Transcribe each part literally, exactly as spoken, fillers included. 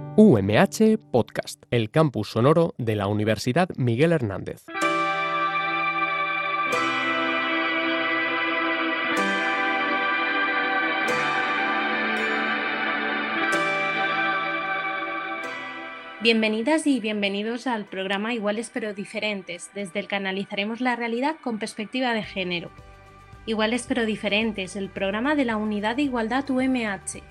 U M H Podcast, el campus sonoro de la Universidad Miguel Hernández. Bienvenidas y bienvenidos al programa Iguales pero Diferentes, desde el que analizaremos la realidad con perspectiva de género. Iguales pero Diferentes, el programa de la Unidad de Igualdad U M H.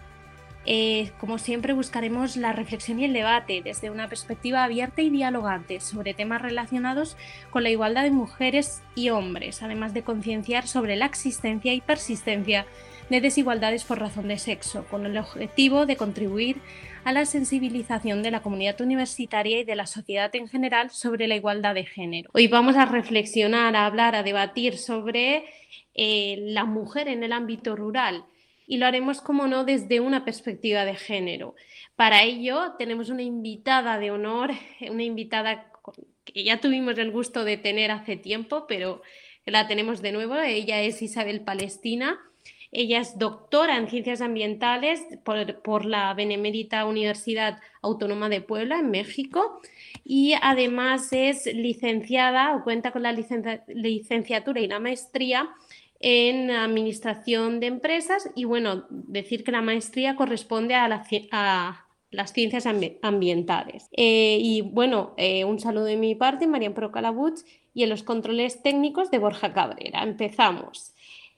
Eh, como siempre buscaremos la reflexión y el debate desde una perspectiva abierta y dialogante sobre temas relacionados con la igualdad de mujeres y hombres, además de concienciar sobre la existencia y persistencia de desigualdades por razón de sexo, con el objetivo de contribuir a la sensibilización de la comunidad universitaria y de la sociedad en general sobre la igualdad de género. Hoy vamos a reflexionar, a hablar, a debatir sobre eh, la mujer en el ámbito rural. Y lo haremos, como no, desde una perspectiva de género. Para ello tenemos una invitada de honor, una invitada que ya tuvimos el gusto de tener hace tiempo, pero la tenemos de nuevo. Ella es Isabel Palestina. Ella es doctora en Ciencias Ambientales por, por la Benemérita Universidad Autónoma de Puebla, en México, y además es licenciada o cuenta con la licencia, licenciatura y la maestría en Administración de Empresas. Y bueno, decir que la maestría corresponde a, la, a las ciencias ambi ambientales. Eh, y bueno, eh, un saludo de mi parte, Marian Procalabuch, y en los controles técnicos de Borja Cabrera. Empezamos.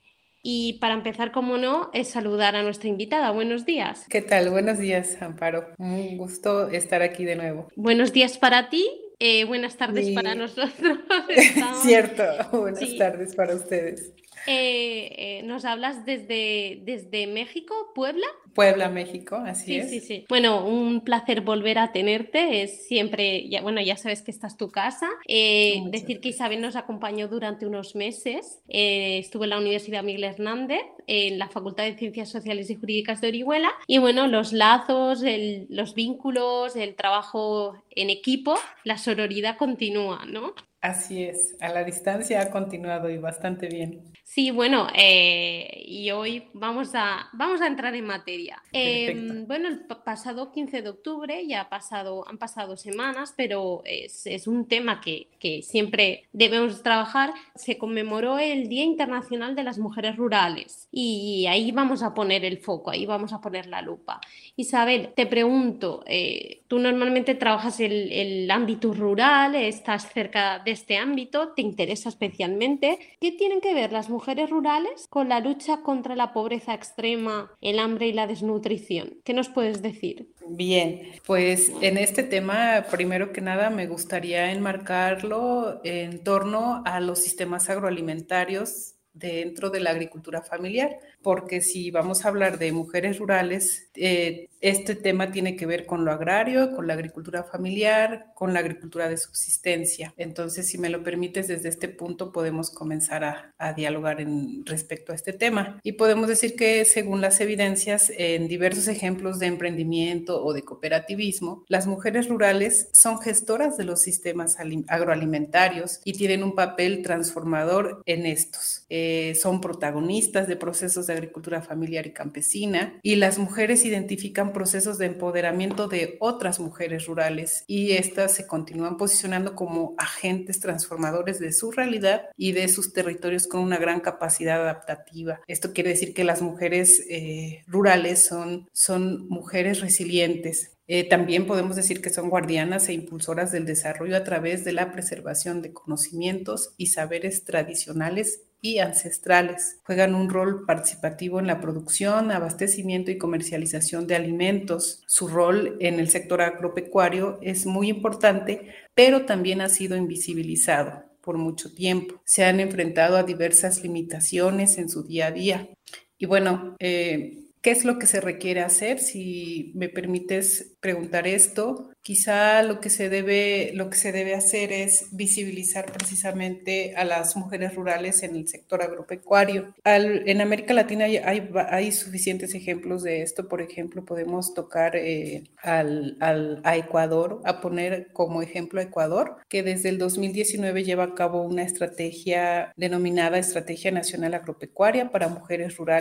Y para empezar, como no, es saludar a nuestra invitada. Buenos días. ¿Qué tal? Buenos días, Amparo. Un gusto estar aquí de nuevo. Buenos días para ti, eh, buenas tardes y... para nosotros. Estamos... Cierto, buenas sí. tardes para ustedes. Eh, eh, ¿Nos hablas desde, desde México, Puebla? Puebla, México, así sí, es. Sí, sí, Bueno, un placer volver a tenerte. Es siempre, ya, bueno, ya sabes que esta es tu casa. Eh, decir gracias. Que Isabel nos acompañó durante unos meses. Eh, estuvo en la Universidad Miguel Hernández, en la Facultad de Ciencias Sociales y Jurídicas de Orihuela. Y bueno, los lazos, el, los vínculos, el trabajo en equipo, la sororidad continúa, ¿no? Así es, a la distancia ha continuado y bastante bien. Sí, bueno, eh, y hoy vamos a, vamos a entrar en materia. Eh, bueno, el pasado quince de octubre ya ha pasado, han pasado semanas, pero es, es un tema que, que siempre debemos trabajar. Se conmemoró el Día Internacional de las Mujeres Rurales y ahí vamos a poner el foco, ahí vamos a poner la lupa. Isabel, te pregunto, eh, tú normalmente trabajas el, el ámbito rural, estás cerca de este ámbito, te interesa especialmente. ¿Qué tienen que ver las mujeres mujeres rurales con la lucha contra la pobreza extrema, el hambre y la desnutrición? ¿Qué nos puedes decir? Bien, pues en este tema, primero que nada, me gustaría enmarcarlo en torno a los sistemas agroalimentarios dentro de la agricultura familiar, porque si vamos a hablar de mujeres rurales, eh, este tema tiene que ver con lo agrario, con la agricultura familiar, con la agricultura de subsistencia. Entonces, si me lo permites, desde este punto podemos comenzar a, a dialogar en, respecto a este tema. Y podemos decir que, según las evidencias, en diversos ejemplos de emprendimiento o de cooperativismo, las mujeres rurales son gestoras de los sistemas agroalimentarios y tienen un papel transformador en estos. Eh, son protagonistas de procesos de agricultura familiar y campesina, y las mujeres identifican procesos de empoderamiento de otras mujeres rurales, y estas se continúan posicionando como agentes transformadores de su realidad y de sus territorios con una gran capacidad adaptativa. Esto quiere decir que las mujeres eh, rurales son, son mujeres resilientes. Eh, también podemos decir que son guardianas e impulsoras del desarrollo a través de la preservación de conocimientos y saberes tradicionales y ancestrales. Juegan un rol participativo en la producción, abastecimiento y comercialización de alimentos. Su rol en el sector agropecuario es muy importante, pero también ha sido invisibilizado por mucho tiempo. Se han enfrentado a diversas limitaciones en su día a día. Y bueno, eh, ¿qué es lo que se requiere hacer? Si me permites preguntar esto, quizá lo que se debe, lo que se debe hacer es visibilizar precisamente a las mujeres rurales en el sector agropecuario. Al, en América Latina hay, hay, hay suficientes ejemplos de esto. Por ejemplo, podemos tocar eh, al, al, a Ecuador, a poner como ejemplo a Ecuador, que desde el dos mil diecinueve lleva a cabo una estrategia denominada Estrategia Nacional Agropecuaria para Mujeres Rurales,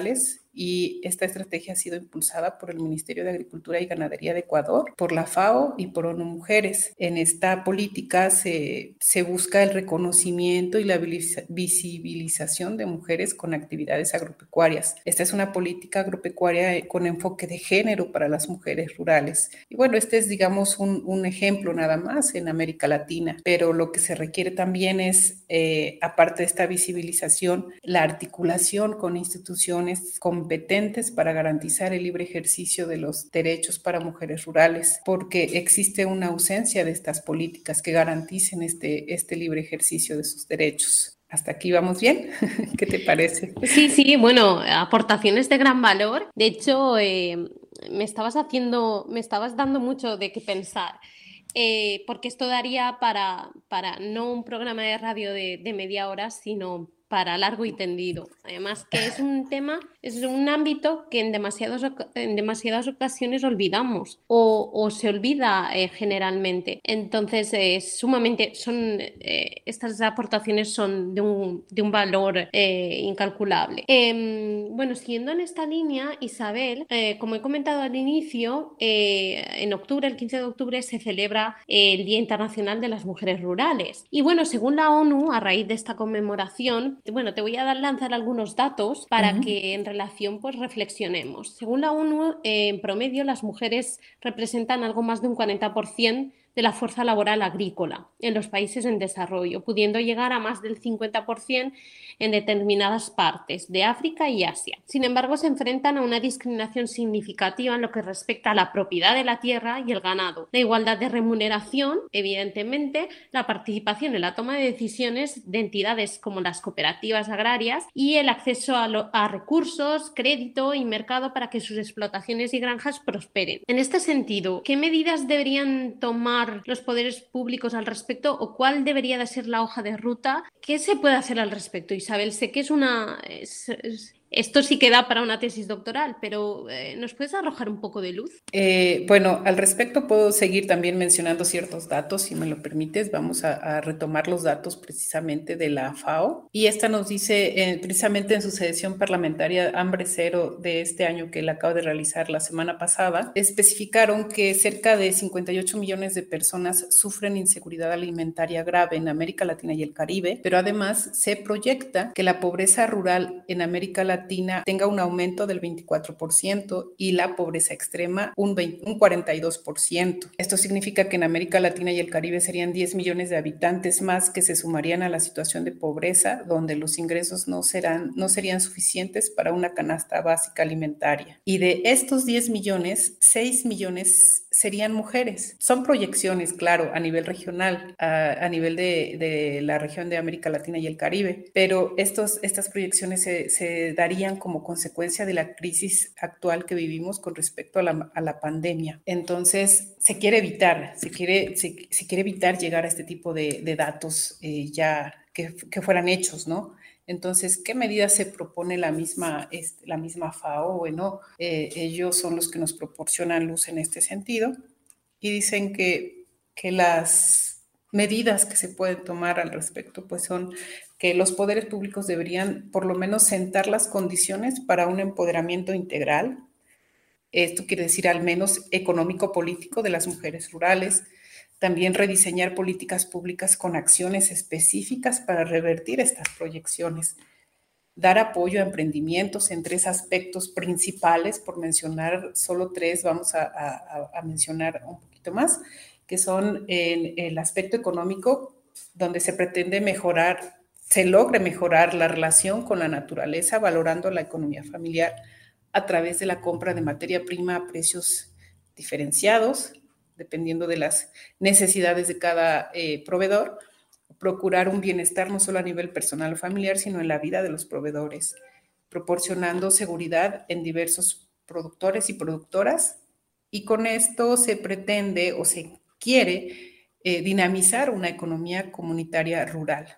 y esta estrategia ha sido impulsada por el Ministerio de Agricultura y Ganadería de Ecuador, por la FAO y por ONU Mujeres. En esta política se, se busca el reconocimiento y la visibilización de mujeres con actividades agropecuarias. Esta es una política agropecuaria con enfoque de género para las mujeres rurales. Y bueno, este es, digamos, un, un ejemplo nada más en América Latina, pero lo que se requiere también es, eh, aparte de esta visibilización, la articulación con instituciones competentes para garantizar el libre ejercicio de los derechos para mujeres rurales, porque existe una ausencia de estas políticas que garanticen este, este libre ejercicio de sus derechos. ¿Hasta aquí vamos bien? ¿Qué te parece? Sí, sí, bueno, aportaciones de gran valor. De hecho, eh, me estabas haciendo, me estabas dando mucho de qué pensar. Eh, porque esto daría para, para no un programa de radio de, de media hora, sino para largo y tendido. Además que es un tema, es un ámbito que en, demasiados, en demasiadas ocasiones olvidamos o, o se olvida eh, generalmente. Entonces, eh, sumamente, son, eh, estas aportaciones son de un, de un valor eh, incalculable. Eh, bueno, siguiendo en esta línea, Isabel, eh, como he comentado al inicio, eh, en octubre, el quince de octubre, se celebra el Día Internacional de las Mujeres Rurales. Y bueno, según la ONU, a raíz de esta conmemoración, bueno, te voy a dar, lanzar algunos datos para uh-huh. que en relación pues reflexionemos. Según la ONU, eh, en promedio las mujeres representan algo más de un cuarenta por ciento de la fuerza laboral agrícola en los países en desarrollo, pudiendo llegar a más del cincuenta por ciento en determinadas partes de África y Asia. Sin embargo, se enfrentan a una discriminación significativa en lo que respecta a la propiedad de la tierra y el ganado, la igualdad de remuneración, evidentemente, la participación en la toma de decisiones de entidades como las cooperativas agrarias y el acceso a, lo, a recursos, crédito y mercado para que sus explotaciones y granjas prosperen. En este sentido, ¿qué medidas deberían tomar los poderes públicos al respecto o cuál debería de ser la hoja de ruta? ¿Qué se puede hacer al respecto, Isabel? Sé que es una... Es, es, esto sí que da para una tesis doctoral, pero eh, ¿nos puedes arrojar un poco de luz? Eh, bueno, al respecto puedo seguir también mencionando ciertos datos, si me lo permites. Vamos a, a retomar los datos precisamente de la FAO. Y esta nos dice, eh, precisamente en su sesión parlamentaria Hambre Cero de este año que la acabo de realizar la semana pasada, especificaron que cerca de cincuenta y ocho millones de personas sufren inseguridad alimentaria grave en América Latina y el Caribe, pero además se proyecta que la pobreza rural en América Latina tenga un aumento del veinticuatro por ciento y la pobreza extrema un, veinte, un cuarenta y dos por ciento. Esto significa que en América Latina y el Caribe serían diez millones de habitantes más que se sumarían a la situación de pobreza, donde los ingresos no, serán, no serían suficientes para una canasta básica alimentaria. Y de estos diez millones, seis millones serían mujeres. Son proyecciones, claro, a nivel regional, a, a nivel de, de la región de América Latina y el Caribe, pero estos, estas proyecciones se, se darían como consecuencia de la crisis actual que vivimos con respecto a la, a la pandemia. Entonces, se quiere evitar, se quiere, se, se quiere evitar llegar a este tipo de, de datos eh, ya que, que fueran hechos, ¿no? Entonces, ¿qué medidas se propone la misma, este, la misma FAO? Bueno, eh, ellos son los que nos proporcionan luz en este sentido y dicen que, que las medidas que se pueden tomar al respecto pues son que los poderes públicos deberían por lo menos sentar las condiciones para un empoderamiento integral. Esto quiere decir al menos económico-político de las mujeres rurales. También rediseñar políticas públicas con acciones específicas para revertir estas proyecciones. Dar apoyo a emprendimientos en tres aspectos principales, por mencionar solo tres, vamos a, a, a mencionar un poquito más, que son el, el aspecto económico, donde se pretende mejorar, se logre mejorar la relación con la naturaleza, valorando la economía familiar a través de la compra de materia prima a precios diferenciados, dependiendo de las necesidades de cada eh, proveedor, procurar un bienestar no solo a nivel personal o familiar, sino en la vida de los proveedores, proporcionando seguridad en diversos productores y productoras, y con esto se pretende o se quiere eh, dinamizar una economía comunitaria rural.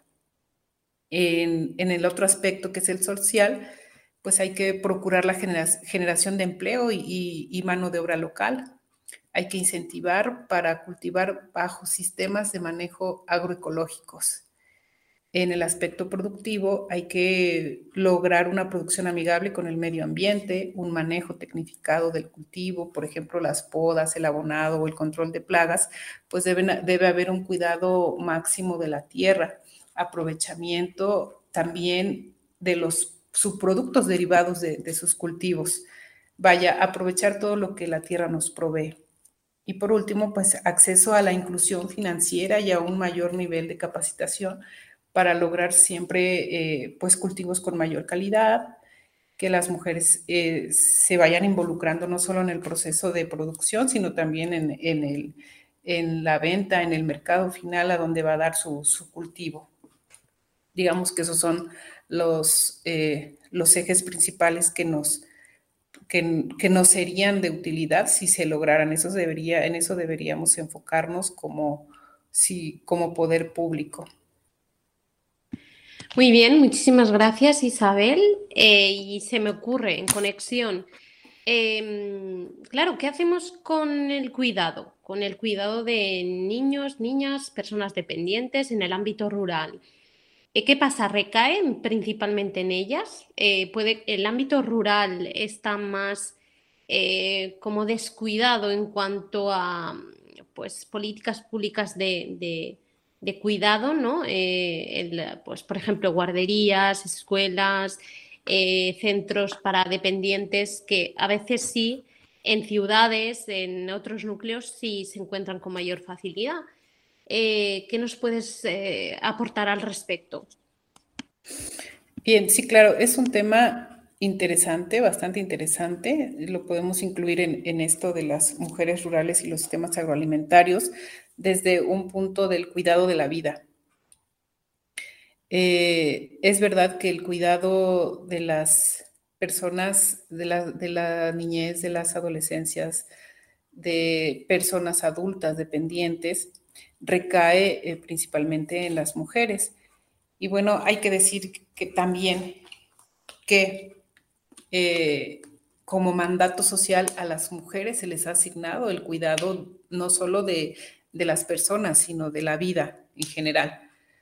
En, en el otro aspecto, que es el social, pues hay que procurar la genera- generación de empleo y, y, y mano de obra local. Hay que incentivar para cultivar bajo sistemas de manejo agroecológicos. En el aspecto productivo hay que lograr una producción amigable con el medio ambiente, un manejo tecnificado del cultivo, por ejemplo, las podas, el abonado o el control de plagas, pues deben, debe haber un cuidado máximo de la tierra, aprovechamiento también de los subproductos derivados de, de sus cultivos. Vaya, aprovechar todo lo que la tierra nos provee. Y por último, pues acceso a la inclusión financiera y a un mayor nivel de capacitación para lograr siempre eh, pues cultivos con mayor calidad, que las mujeres eh, se vayan involucrando no solo en el proceso de producción, sino también en, en, el, en la venta, en el mercado final a donde va a dar su, su cultivo. Digamos que esos son los, eh, los ejes principales que nos, que, que nos serían de utilidad si se lograran. Eso debería, en eso deberíamos enfocarnos como, si, como poder público. Muy bien, muchísimas gracias, Isabel. Eh, y se me ocurre en conexión, eh, claro, ¿qué hacemos con el cuidado? Con el cuidado de niños, niñas, personas dependientes en el ámbito rural. Eh, ¿Qué pasa? ¿Recaen principalmente en ellas? Eh, puede, el ámbito rural está más eh, como descuidado en cuanto a pues, políticas públicas de, de de cuidado, ¿no? Eh, el, pues, por ejemplo, guarderías, escuelas, eh, centros para dependientes que a veces sí, en ciudades, en otros núcleos, sí se encuentran con mayor facilidad. Eh, ¿qué nos puedes eh, aportar al respecto? Bien, sí, claro, es un tema interesante, bastante interesante. Lo podemos incluir en, en esto de las mujeres rurales y los sistemas agroalimentarios desde un punto del cuidado de la vida. Eh, es verdad que el cuidado de las personas, de la, de la niñez, de las adolescencias, de personas adultas dependientes, recae eh, principalmente en las mujeres. Y bueno, hay que decir que también que eh, como mandato social a las mujeres se les ha asignado el cuidado no solo de, de las personas, sino de la vida en general.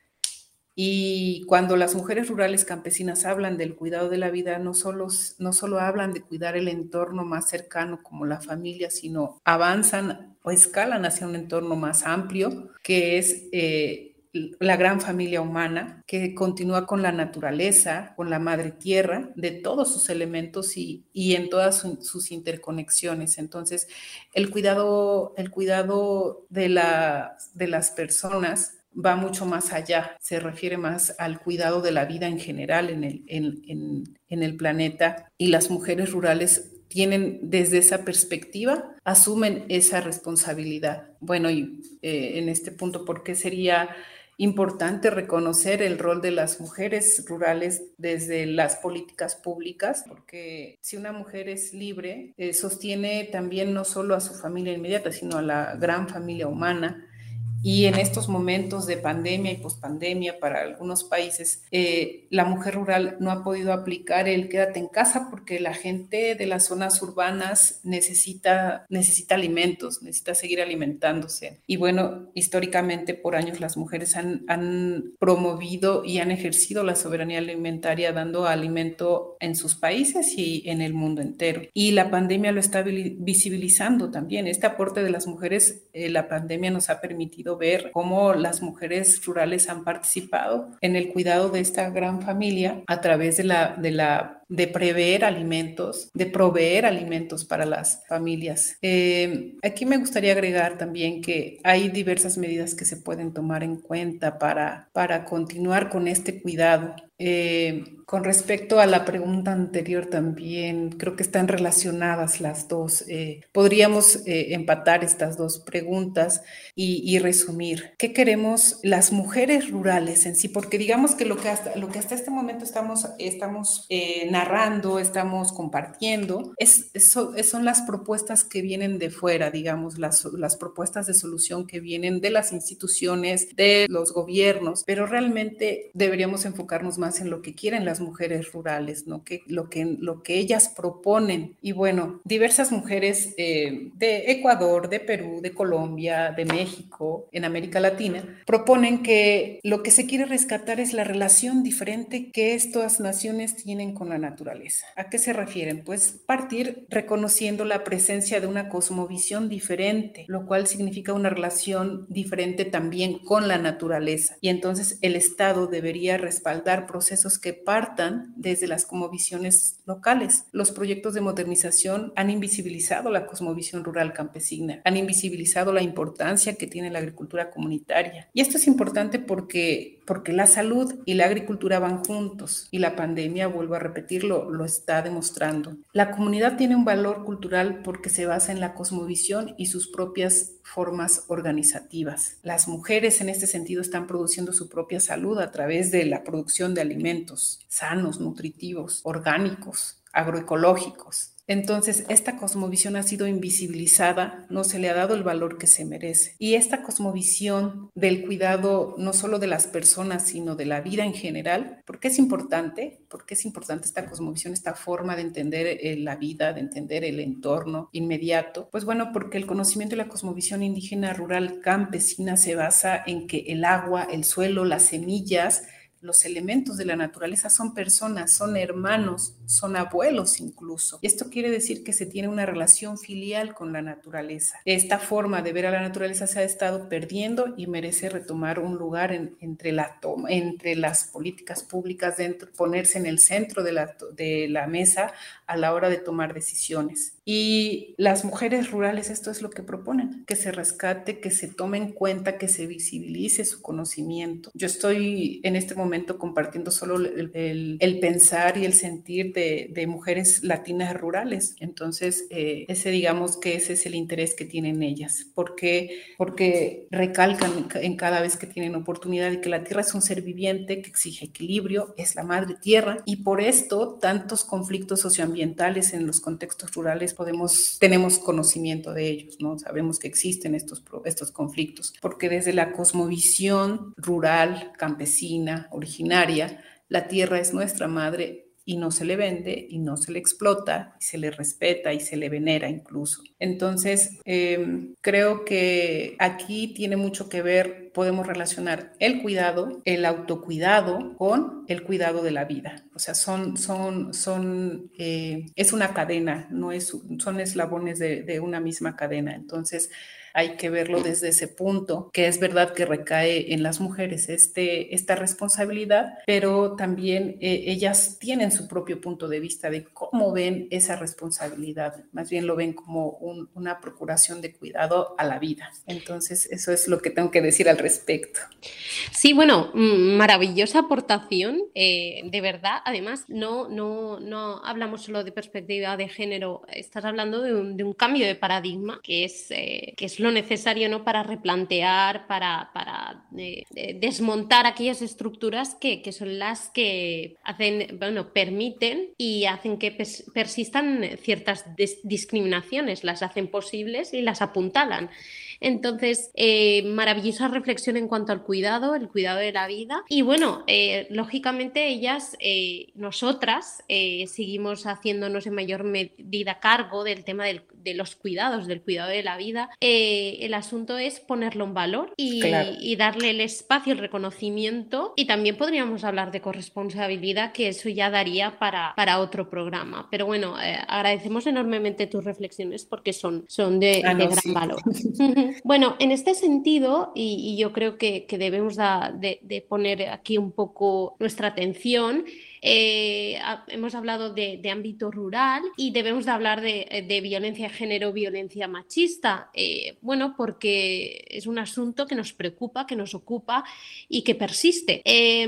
Y cuando las mujeres rurales campesinas hablan del cuidado de la vida, no solo, no solo hablan de cuidar el entorno más cercano como la familia, sino avanzan o escalan hacia un entorno más amplio, que es eh, la gran familia humana, que continúa con la naturaleza, con la madre tierra, de todos sus elementos y, y en todas su, sus interconexiones. Entonces, el cuidado, el cuidado de, la, de las personas va mucho más allá, se refiere más al cuidado de la vida en general en el, en, en, en el planeta, y las mujeres rurales tienen desde esa perspectiva, asumen esa responsabilidad. Bueno, y eh, en este punto, ¿por qué sería importante reconocer el rol de las mujeres rurales desde las políticas públicas? Porque si una mujer es libre, eh, sostiene también no solo a su familia inmediata, sino a la gran familia humana. Y en estos momentos de pandemia y pospandemia para algunos países, eh, la mujer rural no ha podido aplicar el quédate en casa porque la gente de las zonas urbanas necesita, necesita alimentos, necesita seguir alimentándose. Y bueno, históricamente por años las mujeres han, han promovido y han ejercido la soberanía alimentaria dando alimento en sus países y en el mundo entero. Y la pandemia lo está visibilizando también. Este aporte de las mujeres, eh, la pandemia nos ha permitido ver cómo las mujeres rurales han participado en el cuidado de esta gran familia a través de la, de la de prever alimentos, de proveer alimentos para las familias. Eh, aquí me gustaría agregar también que hay diversas medidas que se pueden tomar en cuenta para, para continuar con este cuidado. Eh, con respecto a la pregunta anterior también, creo que están relacionadas las dos. Eh, podríamos eh, empatar estas dos preguntas y, y resumir. ¿Qué queremos las mujeres rurales en sí? Porque digamos que lo que hasta, lo que hasta este momento estamos, estamos eh, narrando, estamos compartiendo, es, es, son las propuestas que vienen de fuera, digamos, las, las propuestas de solución que vienen de las instituciones, de los gobiernos, pero realmente deberíamos enfocarnos más más en lo que quieren las mujeres rurales, ¿no? Que, lo, que, lo que ellas proponen. Y bueno, diversas mujeres eh, de Ecuador, de Perú, de Colombia, de México, en América Latina, proponen que lo que se quiere rescatar es la relación diferente que estas naciones tienen con la naturaleza. ¿A qué se refieren? Pues partir reconociendo la presencia de una cosmovisión diferente, lo cual significa una relación diferente también con la naturaleza. Y entonces el Estado debería respaldar procesos que partan desde las cosmovisiones locales. Los proyectos de modernización han invisibilizado la cosmovisión rural campesina, han invisibilizado la importancia que tiene la agricultura comunitaria. Y esto es importante porque, porque la salud y la agricultura van juntos, y la pandemia, vuelvo a repetirlo, lo está demostrando. La comunidad tiene un valor cultural porque se basa en la cosmovisión y sus propias formas organizativas. Las mujeres en este sentido están produciendo su propia salud a través de la producción de alimentos sanos, nutritivos, orgánicos, agroecológicos. Entonces, esta cosmovisión ha sido invisibilizada, no se le ha dado el valor que se merece. Y esta cosmovisión del cuidado no solo de las personas, sino de la vida en general, ¿por qué es importante? ¿Por qué es importante esta cosmovisión, esta forma de entender eh, la vida, de entender el entorno inmediato? Pues bueno, porque el conocimiento de la cosmovisión indígena, rural, campesina se basa en que el agua, el suelo, las semillas, los elementos de la naturaleza son personas, son hermanos, son abuelos incluso. Y esto quiere decir que se tiene una relación filial con la naturaleza. Esta forma de ver a la naturaleza se ha estado perdiendo y merece retomar un lugar en, entre, la toma, entre las políticas públicas, dentro, ponerse en el centro de la, de la mesa a la hora de tomar decisiones. Y las mujeres rurales esto es lo que proponen, que se rescate, que se tome en cuenta, que se visibilice su conocimiento. Yo estoy en este momento compartiendo solo el, el, el pensar y el sentir de, de mujeres latinas rurales. Entonces, eh, ese digamos que ese es el interés que tienen ellas. ¿Por qué? Porque recalcan en cada vez que tienen oportunidad de que la tierra es un ser viviente que exige equilibrio, es la madre tierra, y por esto tantos conflictos socioambientales en los contextos rurales podemos, tenemos conocimiento de ellos, ¿no? Sabemos que existen estos, estos conflictos, porque desde la cosmovisión rural, campesina, originaria, la tierra es nuestra madre y no se le vende y no se le explota y se le respeta y se le venera incluso. Entonces, eh, creo que aquí tiene mucho que ver, podemos relacionar el cuidado, el autocuidado con el cuidado de la vida. O sea, son, son, son, eh, es una cadena, no es, son eslabones de, de una misma cadena. Entonces, hay que verlo desde ese punto, que es verdad que recae en las mujeres este, esta responsabilidad, pero también eh, ellas tienen su propio punto de vista de cómo ven esa responsabilidad. Más bien lo ven como un, una procuración de cuidado a la vida. Entonces, eso es lo que tengo que decir al respecto. Sí, bueno, maravillosa aportación, eh, de verdad. Además, no, no, no hablamos solo de perspectiva de género, estás hablando de un, de un cambio de paradigma que es, eh, que es lo necesario, ¿no? Para replantear, para, para eh, desmontar aquellas estructuras que, que son las que hacen, bueno, permiten y hacen que pers- persistan ciertas discriminaciones, las hacen posibles y las apuntalan. Entonces, eh, maravillosa reflexión en cuanto al cuidado, el cuidado de la vida. Y bueno, eh, lógicamente ellas, eh, nosotras, eh, seguimos haciéndonos en mayor medida cargo del tema del, de los cuidados, del cuidado de la vida. Eh, el asunto es ponerlo en valor y, claro. y darle el espacio, el reconocimiento. Y también podríamos hablar de corresponsabilidad, que eso ya daría para, para otro programa. Pero bueno, eh, agradecemos enormemente tus reflexiones porque son, son de, ah, no, de gran sí. valor. Bueno, en este sentido, y, y yo creo que, que debemos da, de, de poner aquí un poco nuestra atención, eh, ha, hemos hablado de, de ámbito rural y debemos de hablar de, de violencia de género, violencia machista, eh, bueno, porque es un asunto que nos preocupa, que nos ocupa y que persiste.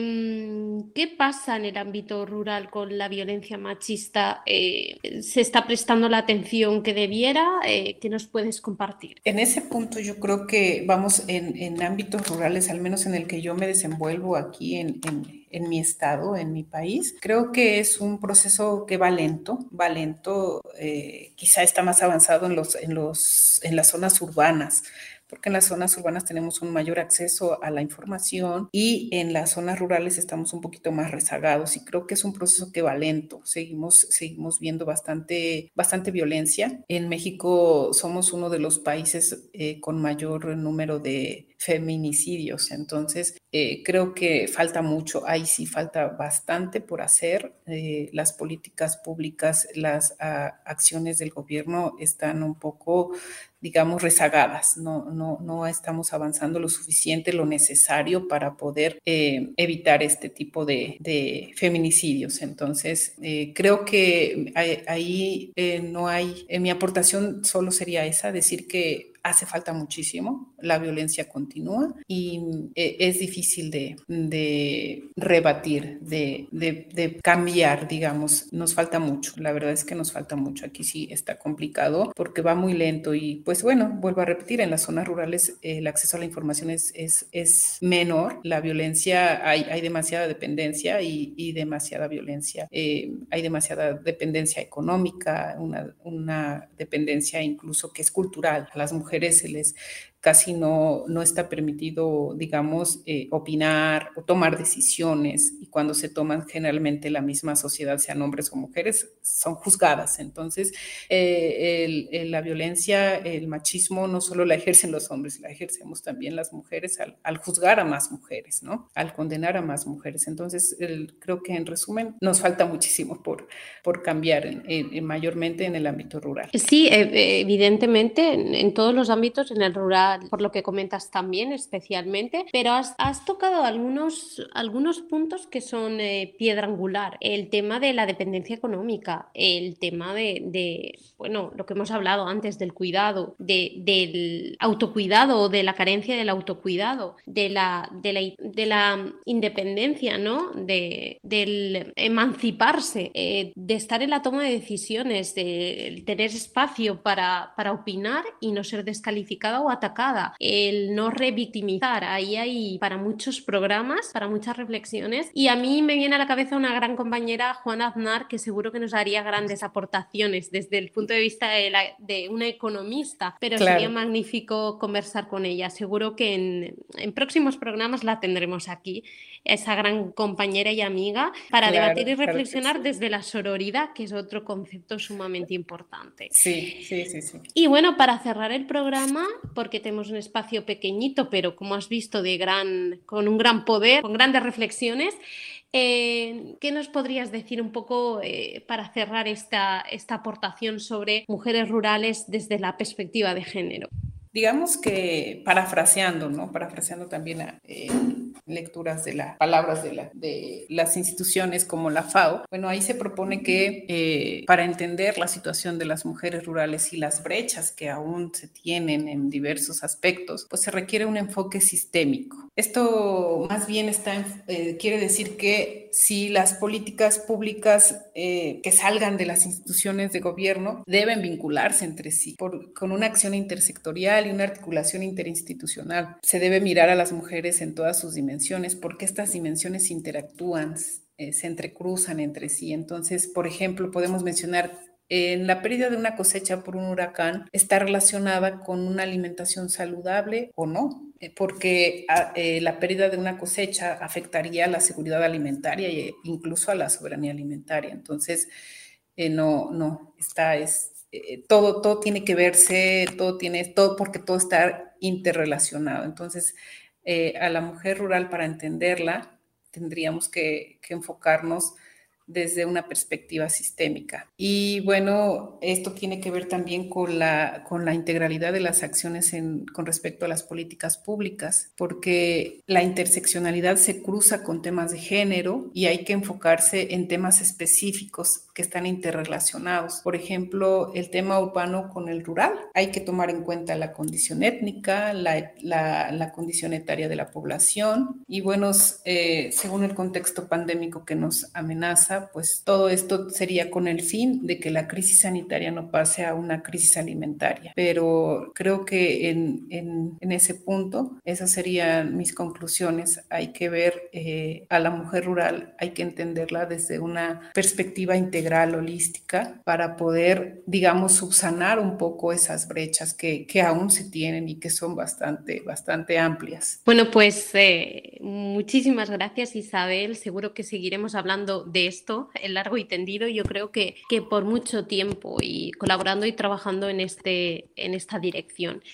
Eh, ¿Qué pasa en el ámbito rural con la violencia machista? Eh, ¿Se está prestando la atención que debiera? Eh, ¿Qué nos puedes compartir? En ese punto yo creo que vamos en, en ámbitos rurales, al menos en el que yo me desenvuelvo aquí en, en, en mi estado, en mi país, creo que es un proceso que va lento, va lento, eh, quizá está más avanzado en, los, en, los, en las zonas urbanas, porque en las zonas urbanas tenemos un mayor acceso a la información y en las zonas rurales estamos un poquito más rezagados, y creo que es un proceso que va lento. Seguimos, seguimos viendo bastante, bastante violencia. En México somos uno de los países eh, con mayor número de feminicidios, entonces eh, creo que falta mucho, ahí sí falta bastante por hacer. Eh, las políticas públicas, las a, acciones del gobierno están un poco, digamos, rezagadas, no, no, no estamos avanzando lo suficiente, lo necesario para poder eh, evitar este tipo de, de feminicidios. Entonces, eh, creo que ahí eh, no hay, eh, mi aportación solo sería esa, decir que hace falta muchísimo, la violencia continúa y eh, es difícil de, de rebatir, de, de, de cambiar, digamos, nos falta mucho, la verdad es que nos falta mucho, aquí sí está complicado porque va muy lento y pues bueno, vuelvo a repetir, en las zonas rurales eh, el acceso a la información es, es, es menor, la violencia, hay, hay demasiada dependencia y, y demasiada violencia, eh, hay demasiada dependencia económica, una, una dependencia incluso que es cultural, a las mujeres se les casi no, no está permitido, digamos, eh, opinar o tomar decisiones, y cuando se toman generalmente la misma sociedad, sean hombres o mujeres, son juzgadas. Entonces, eh, el, el, la violencia, el machismo, no solo la ejercen los hombres, la ejercemos también las mujeres al, al juzgar a más mujeres, ¿no? Al condenar a más mujeres. Entonces, el, creo que en resumen, nos falta muchísimo por, por cambiar, en, en, mayormente en el ámbito rural. Sí, evidentemente, en, en todos los ámbitos, en el rural, por lo que comentas también especialmente, pero has, has tocado algunos, algunos puntos que son eh, piedra angular. El tema de la dependencia económica, el tema de, de bueno, lo que hemos hablado antes del cuidado, de, del autocuidado o de la carencia del autocuidado, de la, de la, de la independencia, ¿no? De, del emanciparse, eh, de estar en la toma de decisiones, de tener espacio para, para opinar y no ser descalificada o atacada, el no revictimizar. Ahí hay para muchos programas, para muchas reflexiones, y a mí me viene a la cabeza una gran compañera, Juana Aznar, que seguro que nos haría grandes aportaciones desde el punto de vista de, la, de una economista, pero claro, sería magnífico conversar con ella. Seguro que en, en próximos programas la tendremos aquí, esa gran compañera y amiga, para claro, debatir y reflexionar claro sí. desde la sororidad, que es otro concepto sumamente importante. Sí, sí, sí, sí. Y bueno, para cerrar el programa, porque tenemos un espacio pequeñito, pero como has visto, de gran, con un gran poder, con grandes reflexiones, eh, ¿qué nos podrías decir un poco eh, para cerrar esta, esta aportación sobre mujeres rurales desde la perspectiva de género? Digamos que parafraseando, ¿no? Parafraseando también a, eh, lecturas de las palabras de, la, de las instituciones como la FAO, bueno, ahí se propone que eh, para entender la situación de las mujeres rurales y las brechas que aún se tienen en diversos aspectos, pues se requiere un enfoque sistémico. Esto más bien está en, eh, quiere decir que si las políticas públicas eh, que salgan de las instituciones de gobierno deben vincularse entre sí por, con una acción intersectorial y una articulación interinstitucional. Se debe mirar a las mujeres en todas sus dimensiones, porque estas dimensiones interactúan, eh, se entrecruzan entre sí. Entonces, por ejemplo, podemos mencionar en la pérdida de una cosecha por un huracán está relacionada con una alimentación saludable o no, porque eh, la pérdida de una cosecha afectaría a la seguridad alimentaria e incluso a la soberanía alimentaria. Entonces, eh, no, no, está, es, eh, todo, todo tiene que verse, todo tiene, todo, porque todo está interrelacionado. Entonces, eh, a la mujer rural, para entenderla, tendríamos que, que enfocarnos desde una perspectiva sistémica. Y bueno, esto tiene que ver también con la, con la integralidad de las acciones en, con respecto a las políticas públicas, porque la interseccionalidad se cruza con temas de género y hay que enfocarse en temas específicos que están interrelacionados. Por ejemplo, el tema urbano con el rural. Hay que tomar en cuenta la condición étnica, la, la, la condición etaria de la población y bueno, eh, según el contexto pandémico que nos amenaza, pues todo esto sería con el fin de que la crisis sanitaria no pase a una crisis alimentaria. Pero creo que en, en, en ese punto, esas serían mis conclusiones. Hay que ver eh, a la mujer rural, hay que entenderla desde una perspectiva integral integral, holística, para poder, digamos, subsanar un poco esas brechas que, que aún se tienen y que son bastante, bastante amplias. Bueno, pues eh, muchísimas gracias, Isabel. Seguro que seguiremos hablando de esto en largo y tendido. Yo creo que, que por mucho tiempo y colaborando y trabajando en, este, en esta dirección.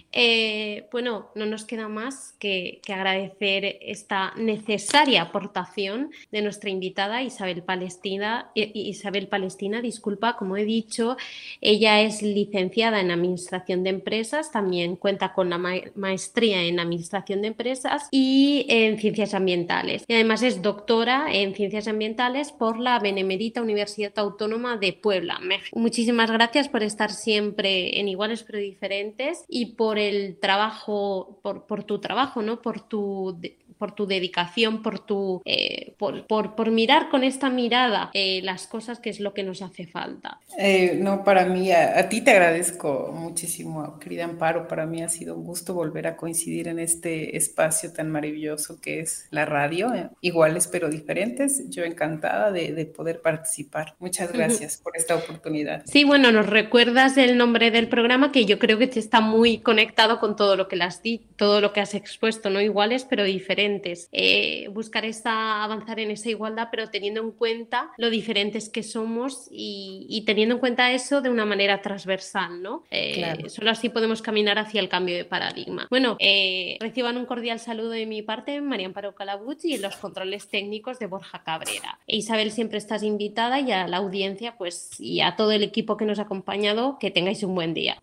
Eh, bueno, no nos queda más que, que agradecer esta necesaria aportación de nuestra invitada Isabel Palestina. Isabel Palestina, disculpa, como he dicho, ella es licenciada en Administración de Empresas, también cuenta con la ma maestría en Administración de Empresas y en Ciencias Ambientales. Y además es doctora en Ciencias Ambientales por la Benemérita Universidad Autónoma de Puebla, México. Muchísimas gracias por estar siempre en Iguales pero Diferentes y por el trabajo, por, por tu trabajo, ¿no? Por tu... De, por tu dedicación, por tu eh, por, por, por mirar con esta mirada eh, las cosas, que es lo que nos hace falta. Eh, no, para mí, a, a ti te agradezco muchísimo, querida Amparo. Para mí ha sido un gusto volver a coincidir en este espacio tan maravilloso que es la radio, eh, Iguales pero Diferentes. Yo encantada de, de poder participar. Muchas gracias uh-huh. por esta oportunidad. Sí, bueno, nos recuerdas el nombre del programa, que yo creo que te está muy conectado con todo lo que has dicho, todo lo que has expuesto, ¿no? Iguales pero diferentes. Eh, buscar esa, avanzar en esa igualdad, pero teniendo en cuenta lo diferentes que somos y, y teniendo en cuenta eso de una manera transversal, ¿no? Eh, claro. Solo así podemos caminar hacia el cambio de paradigma. Bueno, eh, reciban un cordial saludo de mi parte, María Amparo Calabuig, y los controles técnicos de Borja Cabrera. E Isabel, siempre estás invitada, y a la audiencia, pues, y a todo el equipo que nos ha acompañado, que tengáis un buen día.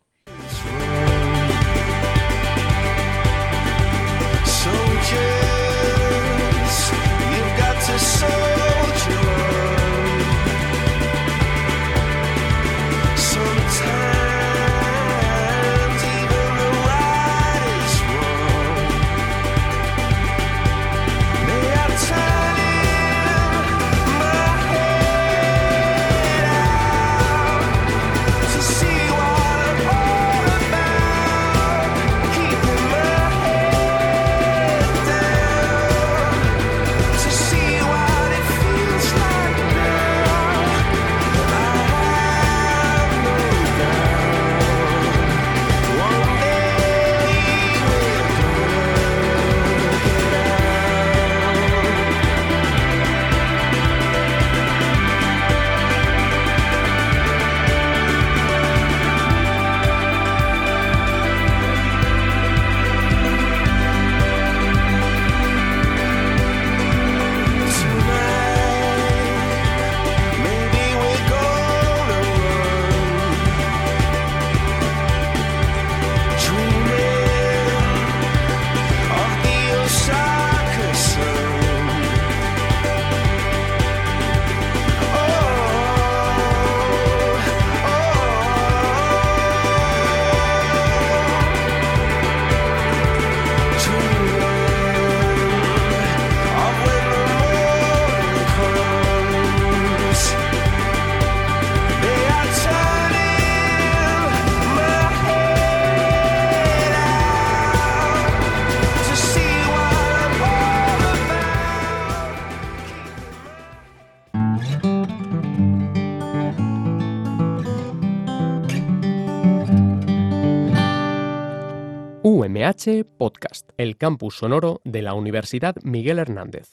U M H Podcast, el campus sonoro de la Universidad Miguel Hernández.